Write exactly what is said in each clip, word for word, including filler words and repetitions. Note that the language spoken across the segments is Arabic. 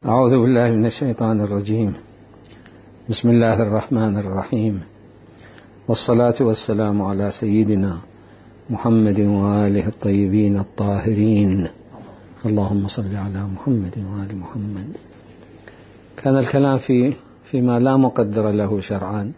أعوذ بالله من الشيطان الرجيم. بسم الله الرحمن الرحيم، والصلاة والسلام على سيدنا محمد وآله الطيبين الطاهرين. اللهم صل على محمد وآل محمد. كان الكلام في فيما لا مقدر له شرعا،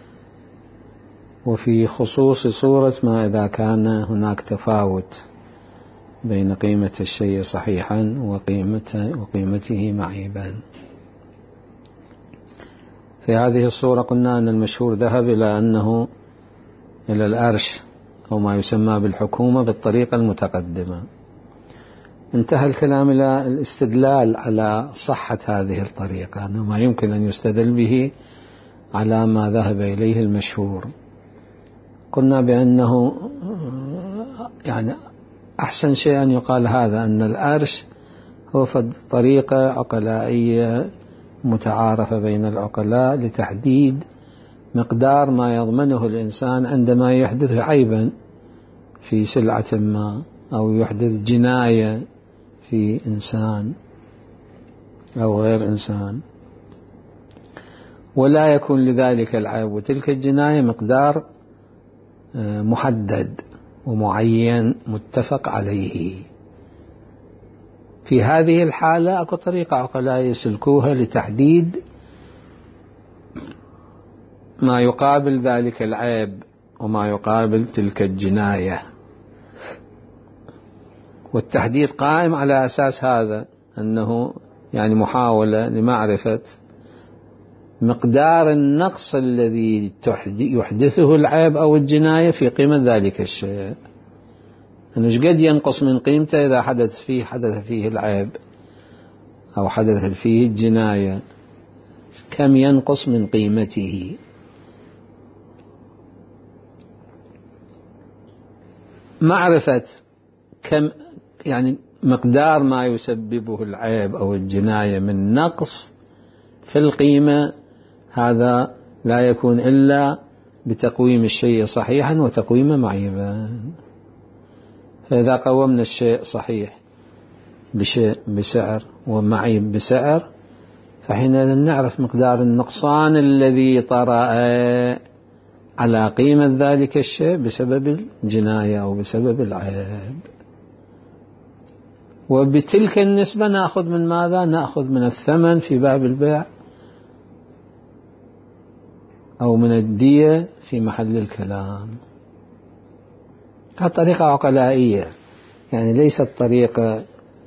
وفي خصوص صورة ما إذا كان هناك تفاوت بين قيمة الشيء صحيحا وقيمته, وقيمته معيبا. في هذه الصورة قلنا أن المشهور ذهب إلى أنه إلى الأرش أو ما يسمى بالحكومة بالطريقة المتقدمة. انتهى الكلام إلى الاستدلال على صحة هذه الطريقة، أنه ما يمكن أن يستدل به على ما ذهب إليه المشهور. قلنا بأنه يعني أحسن شيء أن يقال هذا، أن الأرش هو طريقة عقلائية متعارفة بين العقلاء لتحديد مقدار ما يضمنه الإنسان عندما يحدث عيبا في سلعة ما، أو يحدث جناية في إنسان أو غير إنسان، ولا يكون لذلك العيب وتلك الجناية مقدار محدد ومعين متفق عليه. في هذه الحالة أكو طريقة عقلاء يسلكوها لتحديد ما يقابل ذلك العيب وما يقابل تلك الجناية، والتحديد قائم على أساس هذا، أنه يعني محاولة لمعرفة مقدار النقص الذي يحدثه العيب أو الجناية في قيمة ذلك الشيء. أنه قد ينقص من قيمته إذا حدث فيه حدث فيه العيب أو حدثت فيه الجناية، كم ينقص من قيمته. معرفة كم يعني مقدار ما يسببه العيب أو الجناية من نقص في القيمة، هذا لا يكون إلا بتقويم الشيء صحيحا وتقويمه معيبا. فإذا قومنا الشيء صحيح بشيء بسعر ومعيب بسعر، فحينئذ نعرف مقدار النقصان الذي طرأ على قيمة ذلك الشيء بسبب الجناية أو بسبب العيب، وبتلك النسبة نأخذ من ماذا؟ نأخذ من الثمن في باب البيع أو من الدية في محل الكلام. طريقة عقلائية، يعني ليست طريقة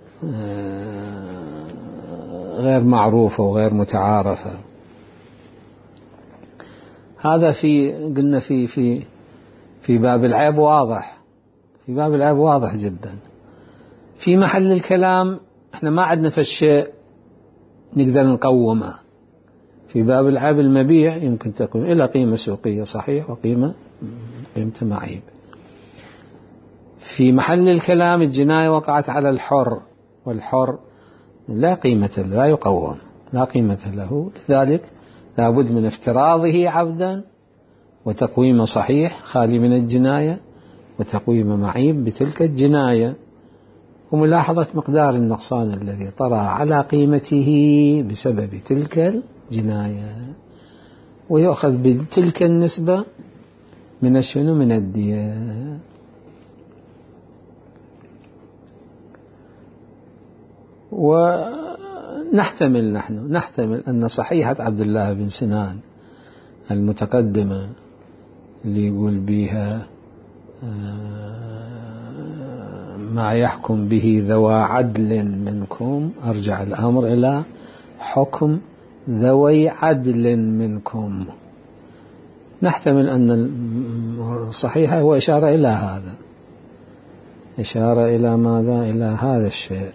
غير معروفة وغير متعارفة. هذا في قلنا في في في باب العيب واضح، في باب العيب واضح جدا. في محل الكلام احنا ما عندنا في الشيء نقدر نقومه. في باب العيب المبيع يمكن تقوم إلى قيمة سوقية صحيح وقيمة قيمته معيب. في محل الكلام الجناية وقعت على الحر، والحر لا قيمة له، لا يقوم، لا قيمة له، لذلك لا بد من افتراضه عبدا وتقويمه صحيح خالي من الجناية وتقويمه معيب بتلك الجناية، وملاحظة مقدار النقصان الذي طرأ على قيمته بسبب تلك الجناية، ويأخذ بتلك النسبة من الشنو من الدية. ونحتمل نحن نحتمل أن صحيحة عبد الله بن سنان المتقدمة اللي يقول بها ما يحكم به ذوى عدل منكم، أرجع الأمر إلى حكم ذوي عدل منكم. نحتمل أن الصحيحة هو إشارة إلى هذا، إشارة إلى ماذا؟ إلى هذا الشيء.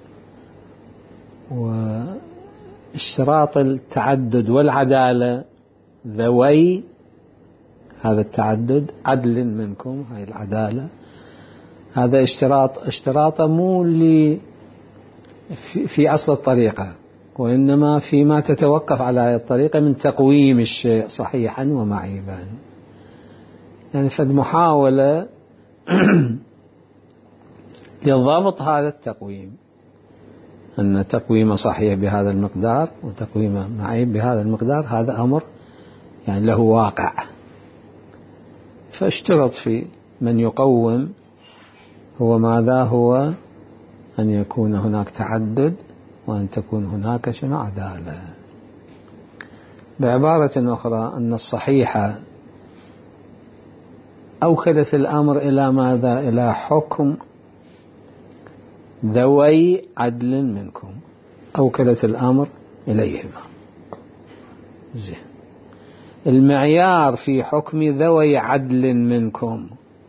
واشتراط التعدد والعدالة ذوي هذا التعدد عدل منكم، هاي العدالة، هذا اشتراط اشتراط مو اللي في, في أصل الطريقة، وإنما فيما تتوقف على هذه الطريقة من تقويم الشيء صحيحا ومعيبا. يعني فد محاولة لضبط هذا التقويم. أن تقويمه صحيح بهذا المقدار وتقويمه معيب بهذا المقدار، هذا أمر يعني له واقع. فاشترط في من يقوم هو ماذا؟ هو أن يكون هناك تعدد وأن تكون هناك شنو؟ عدالة. بعبارة أخرى أن الصحيحة أوكلت الأمر إلى ماذا؟ إلى حكم ذوي عدل منكم، أوكلت الأمر إليهما. زين، المعيار في حكم ذوي عدل منكم،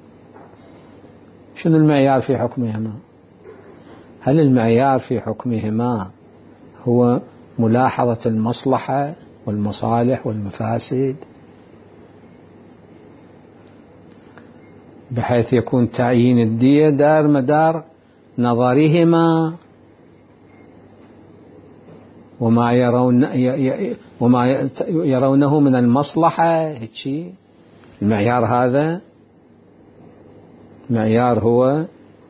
شنو المعيار في حكمهما؟ هل المعيار في حكمهما هو ملاحظة المصلحة والمصالح والمفاسد بحيث يكون تعيين الدية دار مدار نظرهما وما يرون وما يرونه من المصلحة؟ هيك المعيار هذا معيار هو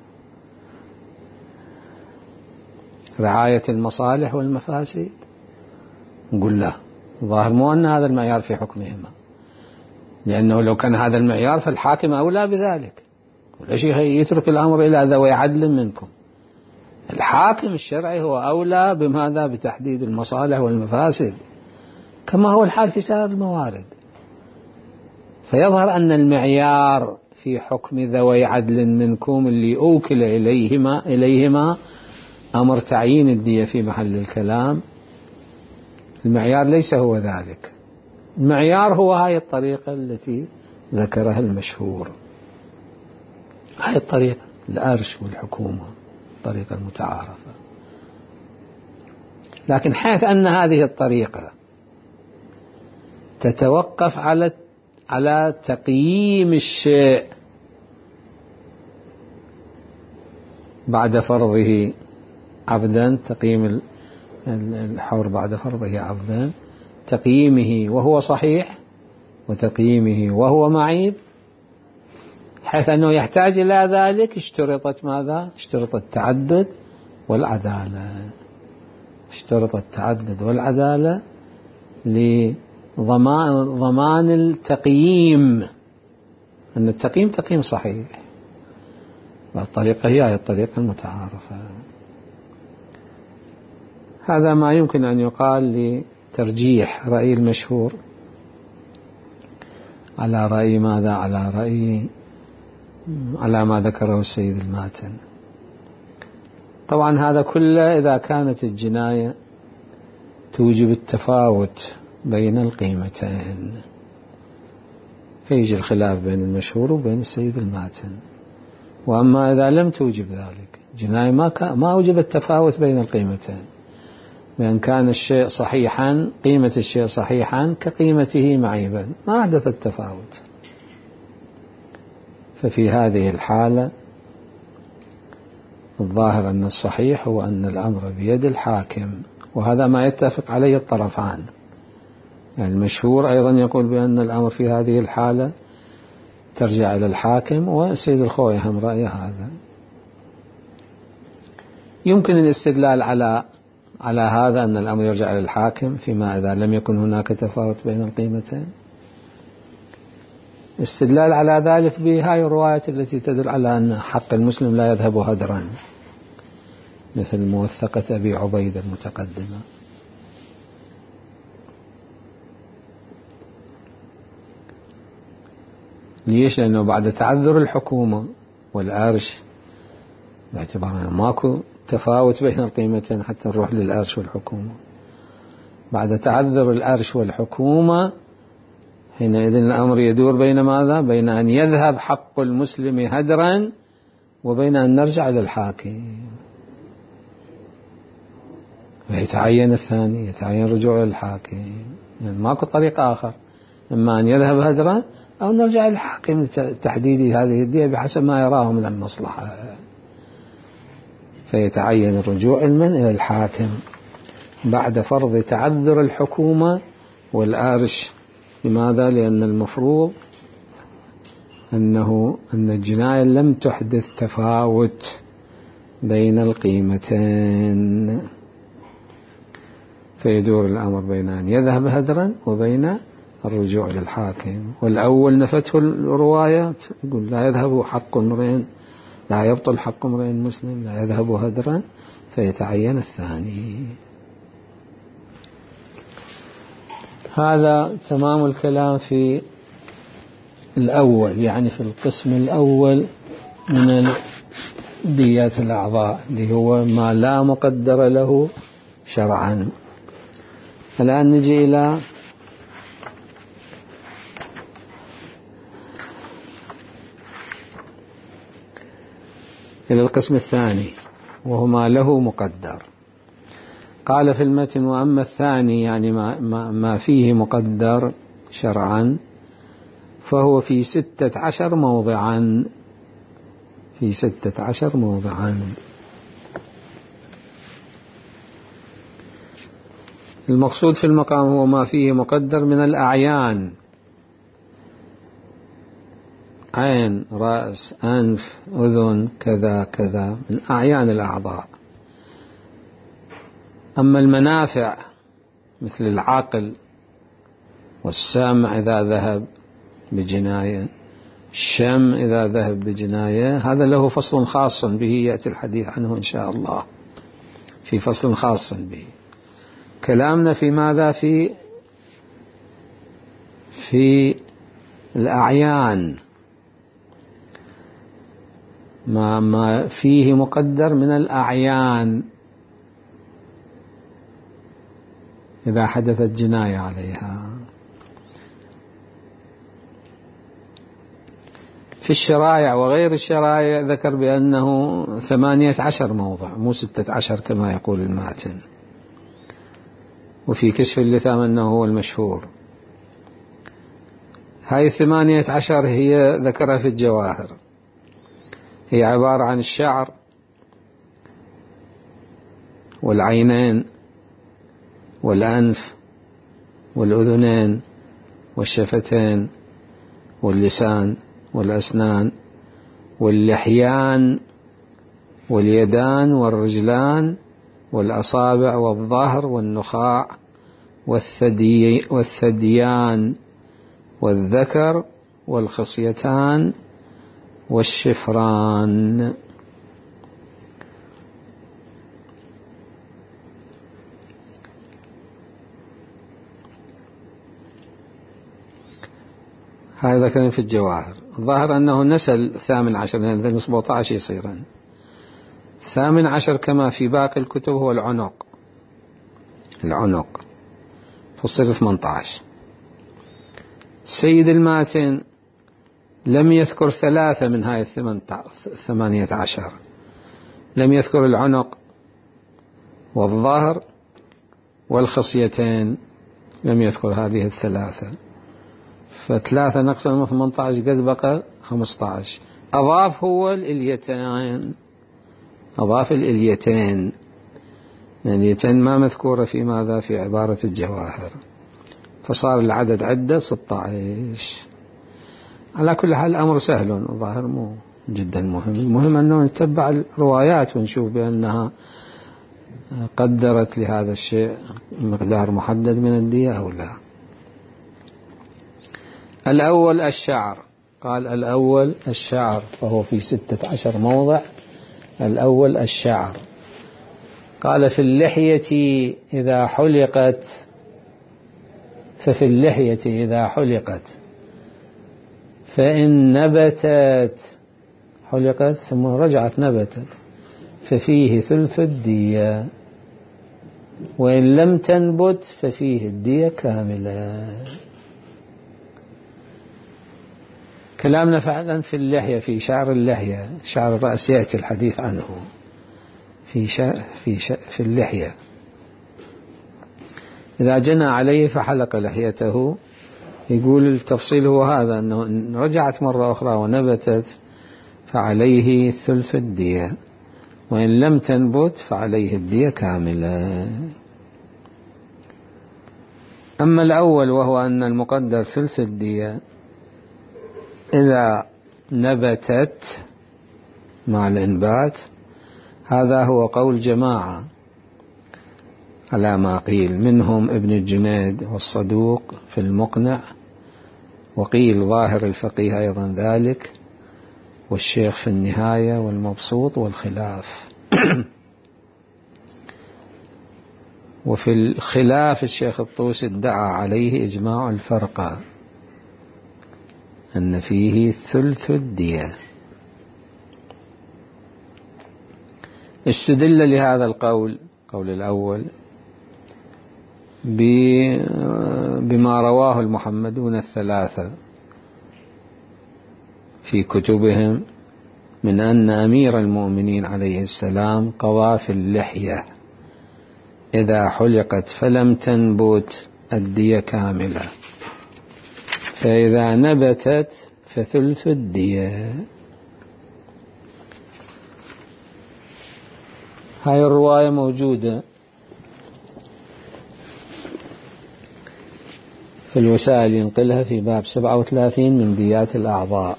رعاية المصالح والمفاسد؟ نقول لا، ظاهر مو أن هذا المعيار في حكمهما، لأنه لو كان هذا المعيار فالحاكم أولى بذلك، وليش يترك الأمر إلى ذوي عدل منكم؟ الحاكم الشرعي هو أولى بماذا؟ بتحديد المصالح والمفاسد كما هو الحال في سائر الموارد. فيظهر أن المعيار في حكم ذوي عدل منكم اللي أوكل إليهما إليهما أمر تعيين الدية في محل الكلام، المعيار ليس هو ذلك. المعيار هو هاي الطريقة التي ذكرها المشهور، هاي الطريقة الأرش والحكومة، الطريقة المتعارفة. لكن حيث أن هذه الطريقة تتوقف على على تقييم الشيء بعد فرضه عبدا، تقييم الحور بعد فرضه عبدا، تقييمه وهو صحيح وتقييمه وهو معيب، حيث أنه يحتاج إلى ذلك اشترطت ماذا؟ اشترط التعدد والعدالة، اشترط التعدد والعدالة لضمان ضمان التقييم، أن التقييم تقييم صحيح، والطريقة هي الطريقة المتعارفة. هذا ما يمكن أن يقال لترجيح رأي المشهور على رأي ماذا؟ على رأي على ما ذكره السيد الماتن. طبعا هذا كله إذا كانت الجناية توجب التفاوت بين القيمتين، فيجي الخلاف بين المشهور وبين السيد الماتن. وأما إذا لم توجب ذلك جناية ما ما وجب التفاوت بين القيمتين، بأن كان الشيء صحيحا، قيمة الشيء صحيحا كقيمته معيبا، ما حدث التفاوت. ففي هذه الحالة الظاهر أن الصحيح هو أن الأمر بيد الحاكم، وهذا ما يتفق عليه الطرفان. يعني المشهور أيضا يقول بأن الأمر في هذه الحالة ترجع إلى الحاكم، والسيد الخوئي هم رأي هذا. يمكن الاستدلال على على هذا أن الأمر يرجع إلى الحاكم فيما إذا لم يكن هناك تفاوت بين القيمتين. استدلال على ذلك بهاي الرواية التي تدل على أن حق المسلم لا يذهب هدرا، مثل موثقة أبي عبيد المتقدمة. ليش؟ لأنه بعد تعذر الحكومة والأرش، باعتبار أنه ماكو تفاوت بين القيمتين حتى نروح للأرش والحكومة، بعد تعذر الأرش والحكومة حينئذ الأمر يدور بين ماذا؟ بين أن يذهب حق المسلم هدرا وبين أن نرجع إلى الحاكم، ويتعين الثاني، يتعين رجوع إلى الحاكم. يعني ماكو طريق آخر، إما أن يذهب هدرا أو نرجع إلى الحاكم لتحديد هذه الدية بحسب ما يراه من المصلحة، فيتعين الرجوع المن إلى الحاكم بعد فرض تعذر الحكومة والأرش. لماذا؟ لأن المفروض أنه أن الجناية لم تحدث تفاوت بين القيمتين، فيدور الأمر بين أن يذهب هدرا وبين الرجوع للحاكم. والأول نفته الروايات، يقول لا يذهب حق امرئ، لا يبطل حق امرئ مسلم، لا يذهب هدرا، فيتعين الثاني. هذا تمام الكلام في الأول، يعني في القسم الأول من ديات الأعضاء، اللي هو ما لا مقدر له شرعا. الآن نجي إلى إلى القسم الثاني، وهو ما له مقدر. قال في المتن: وأما الثاني، يعني ما, ما, ما فيه مقدر شرعا، فهو في ستة عشر موضعا، في ستة عشر موضعا. المقصود في المقام هو ما فيه مقدر من الأعيان: عين، رأس، أنف، أذن، كذا كذا، من أعيان الأعضاء. أما المنافع مثل العقل والسمع إذا ذهب بجناية، الشم إذا ذهب بجناية، هذا له فصل خاص به يأتي الحديث عنه إن شاء الله، في فصل خاص به. كلامنا في ماذا؟ في في الأعيان، ما ما فيه مقدر من الأعيان إذا حدثت جناية عليها. في الشرائع وغير الشرائع ذكر بأنه ثمانية عشر موضع، مو ستة عشر كما يقول الماتن. وفي كشف اللثام أنه هو المشهور. هاي الثمانية عشر هي ذكرها في الجواهر، هي عبارة عن الشعر والعينين والأنف والأذنين والشفتين واللسان والأسنان واللحيان واليدان والرجلان والأصابع والظهر والنخاع والثدي والثديان والذكر والخصيتان والشفران. هذا كان في الجواهر. الظاهر أنه نسل الثامن عشر، لأن ذا نصبه عشر يصيرا. الثامن عشر كما في باقي الكتب هو العنق، العنق فصير ثمانية عشر. سيد الماتن لم يذكر ثلاثة من هاي الثمانية عشر، لم يذكر العنق والظهر والخصيتين، لم يذكر هذه الثلاثة، فثلاثة نقصا من ثمانية عشر قد بقى خمسة عشر. أضاف هو الإليتين، أضاف الإليتين، الإليتين ما مذكورة في ماذا؟ في عبارة الجواهر، فصار العدد عدة ستة عشر. على كل حال الأمر سهل، الظاهر مو جدا مهم، المهم أنه نتبع الروايات ونشوف بأنها قدرت لهذا الشيء مقدار محدد من الدية أو لا. الأول الشعر، قال الأول الشعر، فهو في ستة عشر موضع. الأول الشعر. قال في اللحية إذا حلقت، ففي اللحية إذا حلقت فإن نبتت، حلقت ثم رجعت نبتت، ففيه ثلث الدية، وإن لم تنبت ففيه الدية كاملة. كلامنا فعلا في اللحية، في شعر اللحية، شعر الرأس يأتي الحديث عنه في شا في شا في اللحية. إذا جنى عليه فحلق لحيته، يقول التفصيل هو هذا، أنه إن رجعت مرة أخرى ونبتت فعليه ثلث الدية، وإن لم تنبت فعليه الدية كاملة. أما الأول وهو أن المقدر ثلث الدية إذا نبتت مع الإنبات، هذا هو قول جماعة على ما قيل، منهم ابن الجنيد والصدوق في المقنع، وقيل ظاهر الفقيه أيضا ذلك، والشيخ في النهاية، والمبسوط، والخلاف. وفي الخلاف الشيخ الطوسي ادعى عليه إجماع الفرقة أن فيه ثلث الدية. استدل لهذا القول، قول الأول، بما رواه المحمدون الثلاثة في كتبهم من أن أمير المؤمنين عليه السلام قضى في اللحية إذا حلقت فلم تنبت الدية كاملة، فإذا نبتت فثلث الدية. هاي الرواية موجودة في الوسائل، ينقلها في باب سبعة وثلاثين من ديات الأعضاء.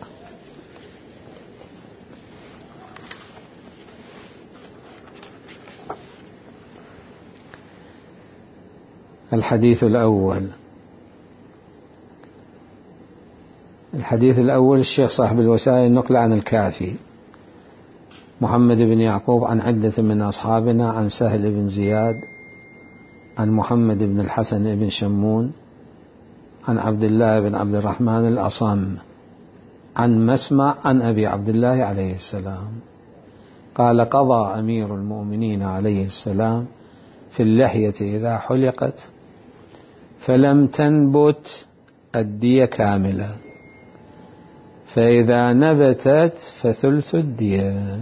الحديث الأول الحديث الأول الشيخ صاحب الوسائل نقل عن الكافي محمد بن يعقوب عن عدة من أصحابنا، عن سهل بن زياد، عن محمد بن الحسن بن شمون، عن عبد الله بن عبد الرحمن الأصم، عن مسمع، عن أبي عبد الله عليه السلام قال: قضى أمير المؤمنين عليه السلام في اللحية إذا حلقت فلم تنبت الدية كاملة، فإذا نبتت فثلث الدية.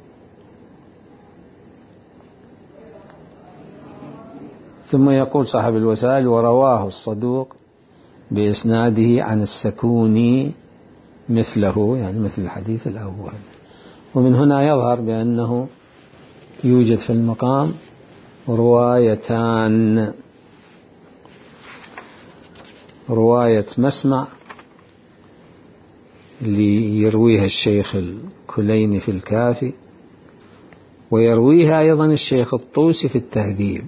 ثم يقول صاحب الوسائل: ورواه الصدوق بإسناده عن السكوني مثله، يعني مثل الحديث الأول. ومن هنا يظهر بأنه يوجد في المقام روايتان: رواية مسمع اللي يرويها الشيخ الكليني في الكافي، ويرويها أيضا الشيخ الطوسي في التهذيب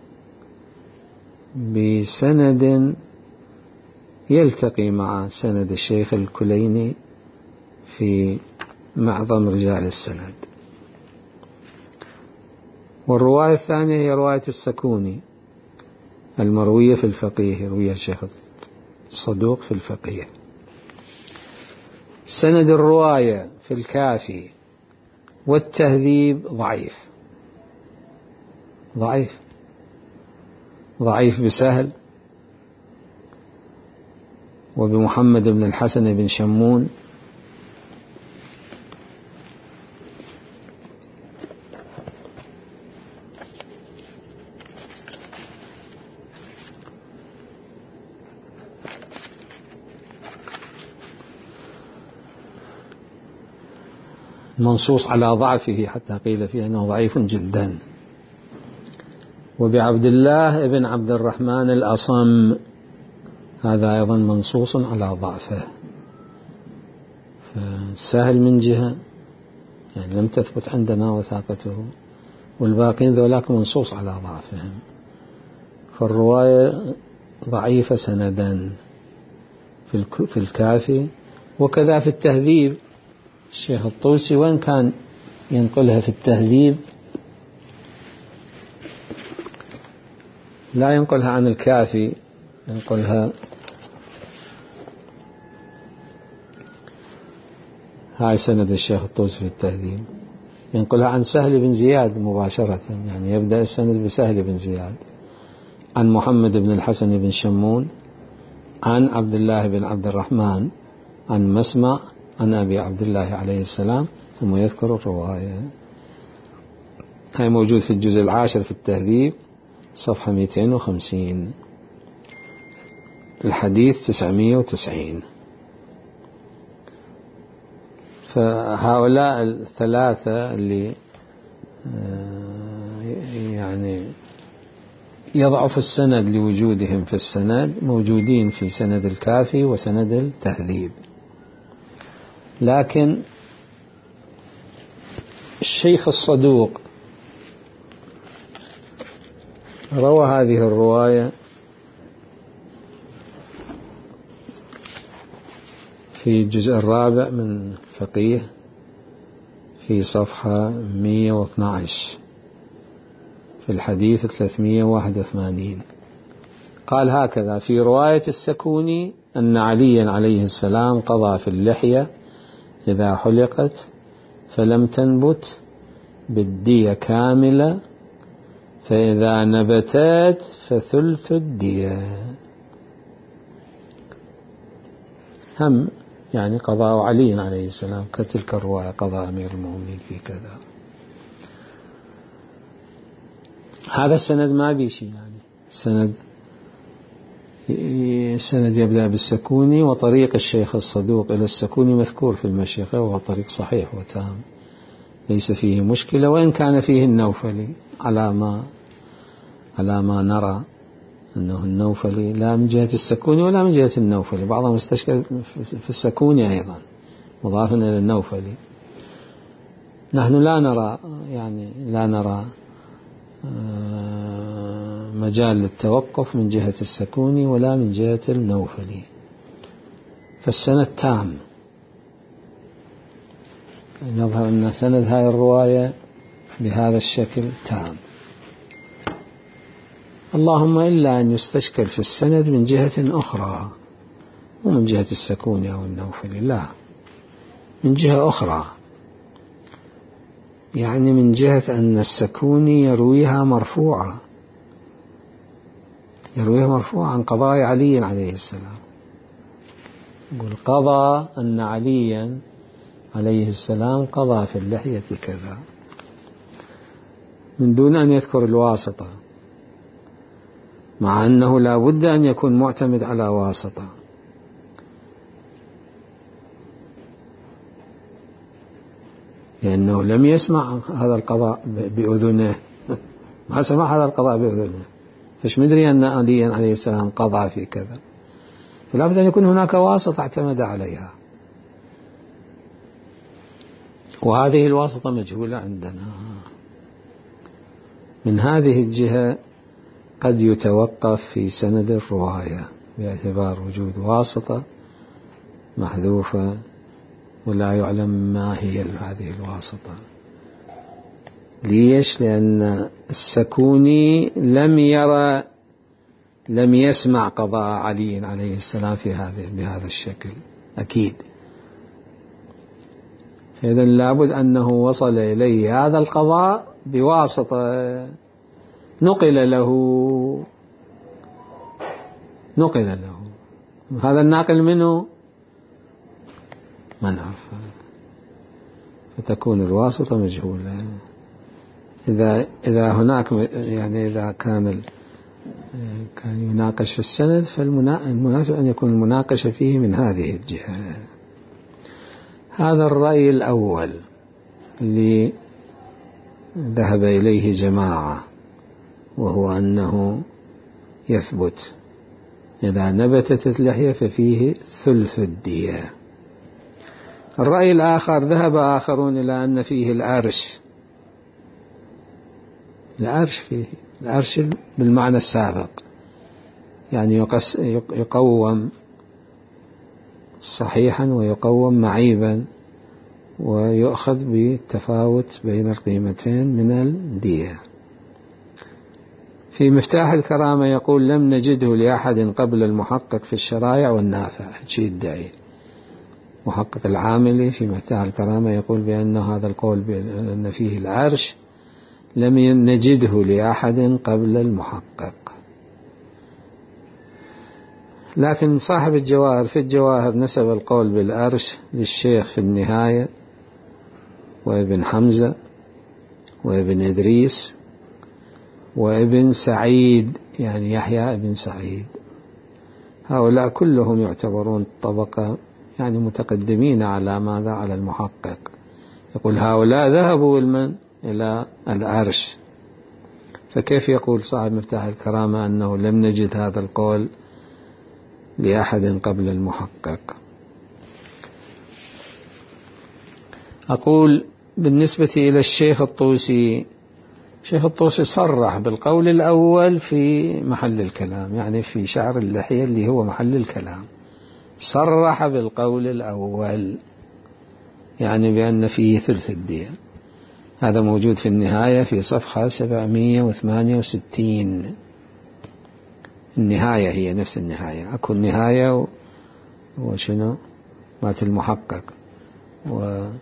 بسند يلتقي مع سند الشيخ الكليني في معظم رجال السند. والرواية الثانية هي رواية السكوني المروية في الفقيه، يرويها الشيخ الصدوق في الفقيه. سند الرواية في الكافي والتهذيب ضعيف ضعيف ضعيف بسهل وبمحمد بن الحسن بن شمون، منصوص على ضعفه حتى قيل فيه أنه ضعيف جدا. وبعبد الله بن عبد الرحمن الأصم، هذا أيضا منصوص على ضعفه. فسهل من جهة، يعني لم تثبت عندنا وثاقته، والباقين ذولاك منصوص على ضعفهم، فالرواية ضعيفة سندا في الكافي. وكذا في التهذيب الشيخ الطوسي وين كان ينقلها في التهذيب لا ينقلها عن الكافي، ينقلها هاي سند الشيخ الطوسي في التهذيب، ينقلها عن سهل بن زياد مباشرة، يعني يبدأ السند بسهل بن زياد عن محمد بن الحسن بن شمون عن عبد الله بن عبد الرحمن عن مسمع عن أبي عبد الله عليه السلام، ثم يذكر الرواية. هاي موجود في الجزء العاشر في التهذيب صفحة مئتين وخمسين، الحديث تسعمائة وتسعين. فهؤلاء الثلاثة اللي يعني يضعف السند لوجودهم في السند موجودين في سند الكافي وسند التهذيب. لكن الشيخ الصدوق روى هذه الرواية في الجزء الرابع من الفقيه في صفحة مئة واثني عشر في الحديث ثلاثمئة وواحد وثمانين. قال هكذا: في رواية السكوني أن عليا عليه السلام قضى في اللحية إذا حلقت فلم تنبت بالدية كاملة، فإذا نبتت فثلث الدية. هم يعني قضاء علي عليه السلام كتلك الرواية قضاء أمير المؤمنين في كذا. هذا السند ما بي شيء، يعني السند السند يبدأ بالسكوني، وطريق الشيخ الصدوق إلى السكوني مذكور في المشيخة، وهو طريق صحيح وتام ليس فيه مشكلة، وإن كان فيه النوفلي على ما على ما نرى أنه النوفلي لا من جهة السكوني ولا من جهة النوفلي، بعضهم استشكل في السكوني أيضا مضافا إلى النوفلي. نحن لا نرى يعني لا نرى مجال للتوقف من جهة السكوني ولا من جهة النوفلي، فالسند تام. نظهر أن سند هذه الرواية بهذا الشكل تام، اللهم إلا أن يستشكل في السند من جهة أخرى، ومن جهة السكوني أو النوفلي، لا، من جهة أخرى، يعني من جهة أن السكوني يرويها مرفوعة يرويها مرفوعة عن قضاء علي عليه السلام. يقول قضى أن عليا عليه السلام قضى في اللحية كذا، من دون أن يذكر الواسطة، مع أنه لا بد أن يكون معتمد على واسطة، لأنه لم يسمع هذا القضاء بأذنه ما سمع هذا القضاء بأذنه، فش مدري أن عليا عليه السلام قضى في كذا، فلا بد أن يكون هناك واسطة اعتمد عليها، وهذه الواسطة مجهولة عندنا. من هذه الجهة قد يتوقف في سند الرواية باعتبار وجود واسطة محذوفة ولا يعلم ما هي هذه الواسطة. ليش؟ لأن السكوني لم يرى لم يسمع قضاء علي عليه السلام في هذه بهذا الشكل أكيد، فإذا لابد أنه وصل إليه هذا القضاء بواسطة نقل له نقل له هذا الناقل منه ما نعرف، فتكون الواسطة مجهولة. إذا إذا هناك يعني إذا كان كان يناقش في السند، فالمناسب أن يكون المناقشة فيه من هذه الجهة. هذا الرأي الأول اللي ذهب إليه جماعة، وهو أنه يثبت إذا نبتت اللحية ففيه ثلث الدية. الرأي الآخر ذهب آخرون إلى أن فيه العرش، العرش فيه العرش بالمعنى السابق، يعني يقص يقوم صحيحا ويقوم معيبا، ويؤخذ بالتفاوت بين القيمتين من الدية. في مفتاح الكرامة يقول لم نجده لأحد قبل المحقق في الشرائع والنافع، شيء يدعي محقق العاملي في مفتاح الكرامة يقول بأن هذا القول بأن فيه العرش لم نجده لأحد قبل المحقق. لكن صاحب الجواهر في الجواهر نسب القول بالعرش للشيخ في النهاية، وابن حمزة، وابن إدريس، وابن سعيد، يعني يحيى ابن سعيد. هؤلاء كلهم يعتبرون طبقة يعني متقدمين على ماذا؟ على المحقق. يقول هؤلاء ذهبوا المن إلى العرش، فكيف يقول صاحب مفتاح الكرامة أنه لم نجد هذا القول لأحد قبل المحقق؟ أقول بالنسبة إلى الشيخ الطوسي شيخ الطوسي صرح بالقول الأول في محل الكلام، يعني في شعر اللحية اللي هو محل الكلام، صرح بالقول الأول يعني بأن فيه ثلث الدية. هذا موجود في النهاية في صفحة سبعمائة وثمانية وستين. النهاية هي نفس النهاية، أكو النهاية وشنو مات المحقق وكذا.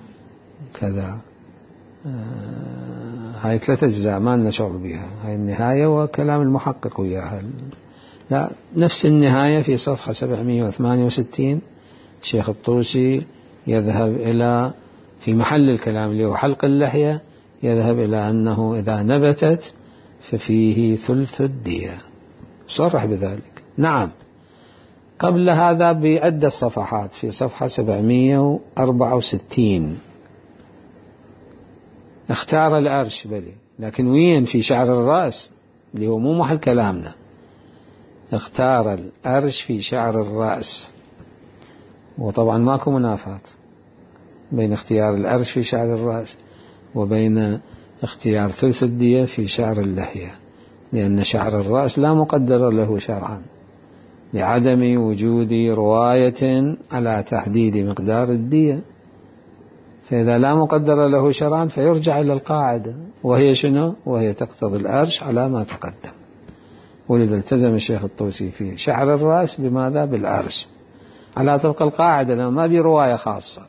آه هاي ثلاثة أجزاء ما لنا شغل بها، هاي النهاية وكلام المحقق وياها. لا، نفس النهاية في صفحة سبعمائة وثمانية وستين الشيخ الطوسي يذهب إلى في محل الكلام اللي هو حلق اللحية، يذهب إلى أنه إذا نبتت ففيه ثلث الدية، صرح بذلك. نعم، قبل هذا بعدة صفحات في صفحة سبعمائة وأربعة وستين اختار الأرش بلي، لكن وين في شعر الرأس اللي هو مو محل كلامنا، اختار الأرش في شعر الرأس. وطبعا ماكو منافاة بين اختيار الأرش في شعر الرأس وبين اختيار ثلث الدية في شعر اللحية، لأن شعر الرأس لا مقدر له شرعا لعدم وجود رواية على تحديد مقدار الدية، فإذا لا مقدر له شرعا فيرجع إلى القاعدة، وهي شنو؟ وهي تقتضي الأرش على ما تقدم. ولذا التزم الشيخ الطوسي في شعر الرأس بماذا؟ بالأرش على طبق القاعدة، لأنه ما برواية خاصة،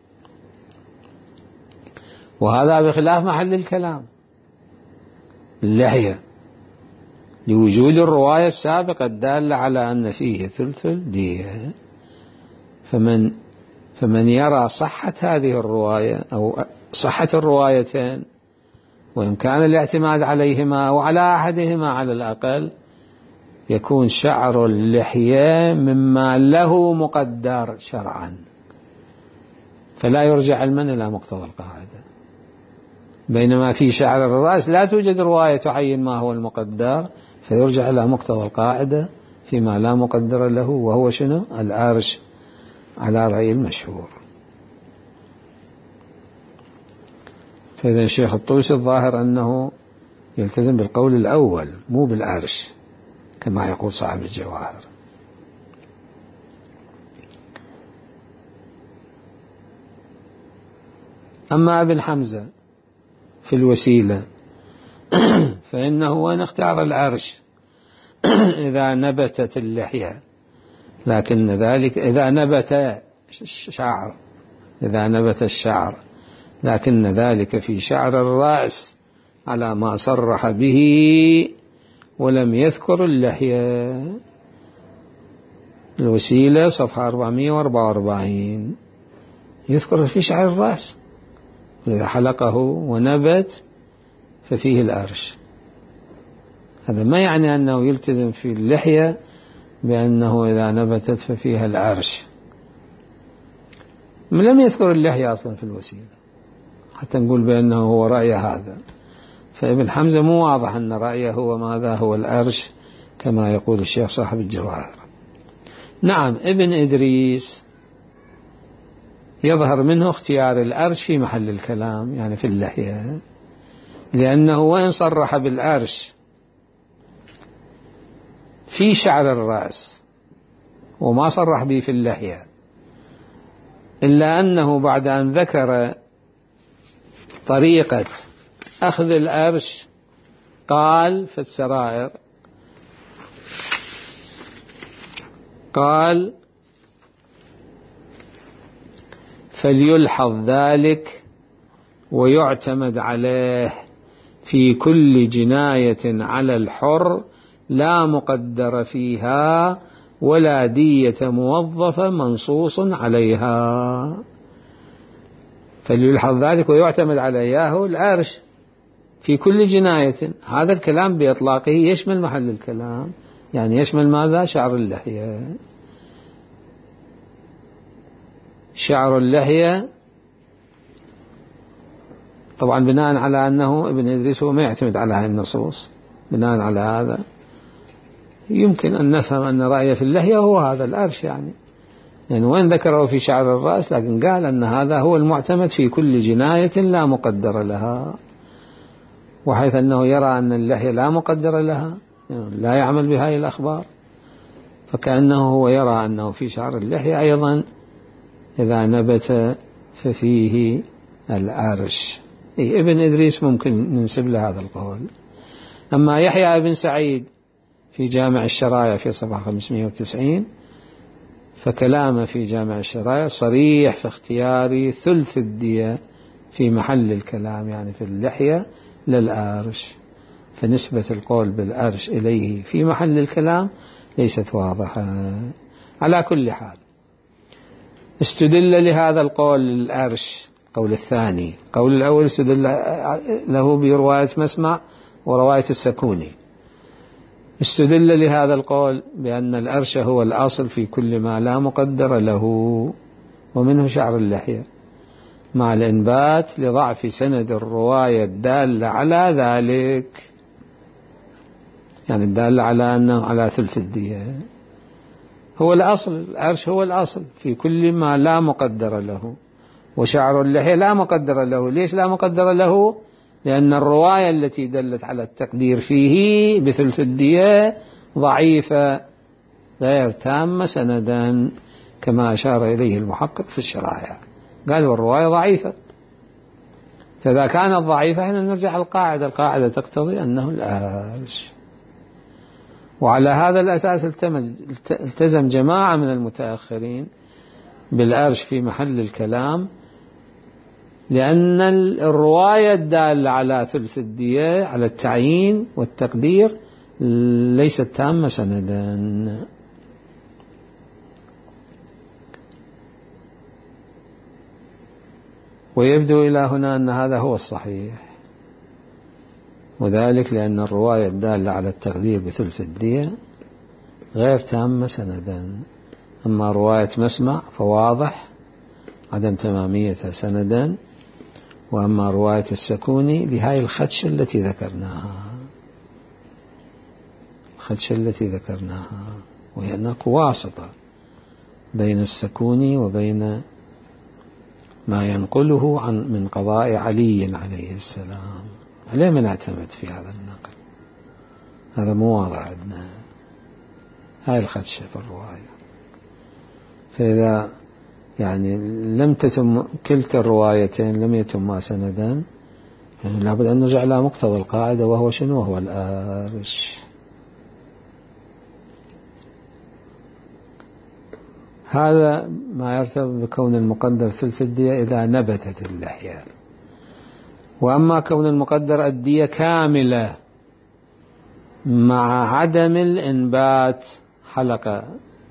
وهذا بخلاف محل الكلام اللحية لوجود الرواية السابقة الدالة على أن فيه ثلث الدية. فمن فمن يرى صحة هذه الرواية أو صحة الروايتين وإمكان الاعتماد عليهما أو على أحدهما على الأقل، يكون شعر اللحية مما له مقدر شرعا، فلا يرجع علما إلى مقتضى القاعدة. بينما في شعر الرأس لا توجد رواية تعين ما هو المقدر، فيرجع إلى مقتضى القاعدة فيما لا مقدر له، وهو شنو؟ الأرش على رأي المشهور. فإذا الشيخ الطوسي الظاهر أنه يلتزم بالقول الأول مو بالأرش كما يقول صاحب الجواهر. أما ابن حمزة في الوسيلة فإنه وإن اختار الأرش إذا نبتت اللحية، لكن ذلك إذا نبت شعر إذا نبت الشعر لكن ذلك في شعر الرأس على ما صرح به ولم يذكر اللحية. الوسيلة صفحة أربعمائة وأربعة وأربعين يذكر في شعر الرأس، إذا حلقه ونبت ففيه الأرش. هذا ما يعني أنه يلتزم في اللحية بأنه إذا نبتت ففيها الأرش. لم يذكر اللحية أصلا في الوسيلة حتى نقول بأنه هو رأي هذا. فابن حمزة مو واضح أن رأيه هو ماذا؟ هو الأرش كما يقول الشيخ صاحب الجواهر. نعم، ابن إدريس يظهر منه اختيار الأرش في محل الكلام، يعني في اللحية، لأنه وإن صرح بالأرش في شعر الرأس وما صرح به في اللحية، إلا أنه بعد أن ذكر طريقة أخذ الأرش قال في السرائر، قال فليلحظ ذلك ويعتمد عليه في كل جناية على الحر لا مقدر فيها ولا دية موظفة منصوص عليها. فليلحظ ذلك ويعتمد عليه الأرش في كل جناية. هذا الكلام بإطلاقه يشمل محل الكلام، يعني يشمل ماذا؟ شعر اللحية. شعر اللحية طبعا بناء على أنه ابن إدريس هو ما يعتمد على هذه النصوص، بناء على هذا يمكن أن نفهم أن رأيه في اللحية هو هذا الأرش، يعني يعني وين ذكره في شعر الرأس، لكن قال أن هذا هو المعتمد في كل جناية لا مقدر لها. وحيث أنه يرى أن اللحية لا مقدر لها، لا يعمل بهذه الأخبار، فكأنه هو يرى أنه في شعر اللحية أيضا إذا نبت ففيه الأرش. إيه ابن إدريس ممكن ننسب له هذا القول. أما يحيى بن سعيد في جامع الشرايع في صفحة خمسمائة وتسعين فكلامه في جامع الشرايع صريح في اختيار ثلث الدية في محل الكلام، يعني في اللحية للأرش، فنسبة القول بالأرش إليه في محل الكلام ليست واضحة. على كل حال استدل لهذا القول الأرش قول الثاني. قول الأول استدل له برواية مسمع ورواية السكوني. استدل لهذا القول بأن الأرش هو الأصل في كل ما لا مقدر له، ومنه شعر اللحية، مع الإنبات لضعف سند الرواية الدالة على ذلك، يعني الدالة على أنه على ثلث الدية. هو الأصل، الأرش هو الأصل في كل ما لا مقدر له، وشعر اللحية لا مقدر له. ليش لا مقدر له؟ لأن الرواية التي دلت على التقدير فيه بثلث الدية ضعيفة غير تامة سندا، كما أشار إليه المحقق في الشرائع، قال والرواية ضعيفة. فإذا كانت ضعيفة هنا نرجع القاعدة، القاعدة تقتضي أنه الأرش. وعلى هذا الأساس التزم جماعة من المتأخرين بالأرش في محل الكلام، لأن الرواية الدالة على ثلث الدية على التعيين والتقدير ليست تامة سندا. ويبدو إلى هنا أن هذا هو الصحيح، وذلك لأن الرواية الدالة على التقدير بثلث الدية غير تامة سندا. أما رواية مسمع فواضح عدم تماميتها سندا، وأما رواية السكوني لهذه الخدشة التي ذكرناها، الخدشة التي ذكرناها، وهي هناك واسطة بين السكوني وبين ما ينقله عن من قضاء علي عليه السلام. عليه من اعتمد في هذا النقل، هذا مو واضح عندنا، هاي الخدشة في الرواية. فإذا يعني لم تتم كلتا الروايتين لم يتم سندا، يعني لابد أن نرجع إلى مقتضى القاعدة، وهو شنو؟ وهو الأرش. هذا ما يرتبط بكون المقدر ثلث الدية إذا نبتت اللحية. وأما كون المقدر الدية كاملة مع عدم الإنبات، حلق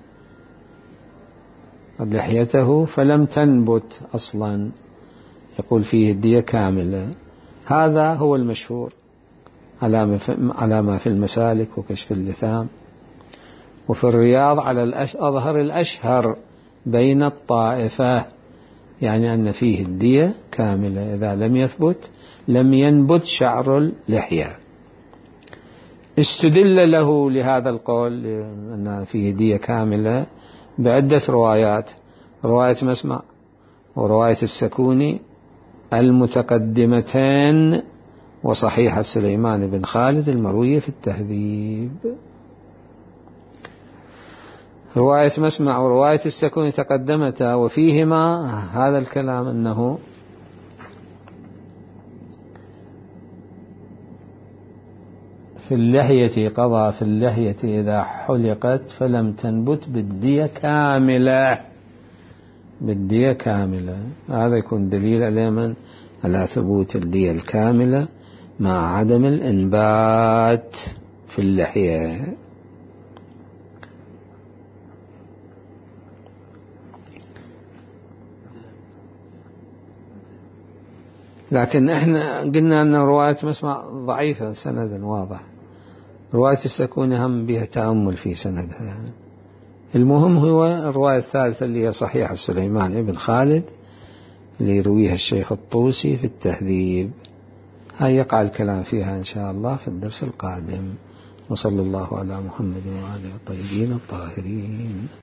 لحيته فلم تنبت أصلا، يقول فيه الدية كاملة. هذا هو المشهور على ما في المسالك وكشف اللثام، وفي الرياض على الأظهر الأشهر بين الطائفة، يعني أن فيه الدية كاملة إذا لم يثبت لم ينبت شعر اللحية. استدل له لهذا القول أن فيه دية كاملة بعدة روايات، رواية مسمع ورواية السكوني المتقدمتين، وصحيحة سليمان بن خالد المروية في التهذيب. رواية مسمع ورواية السكوني تقدمتا، وفيهما هذا الكلام أنه في اللحية قضى في اللحية إذا حلقت فلم تنبت بالدية كاملة، بالدية كاملة. هذا يكون دليل على على ثبوت الدية الكاملة مع عدم الإنبات في اللحية. لكن احنا قلنا أن رواية مسمع ضعيفة سندا واضح، رواية السكون هم بها تأمل في سندها. المهم هو الرواية الثالثة اللي هي صحيحة سليمان بن خالد اللي يرويها الشيخ الطوسي في التهذيب، هاي يقع الكلام فيها إن شاء الله في الدرس القادم. وصلى الله على محمد وآله الطيبين الطاهرين.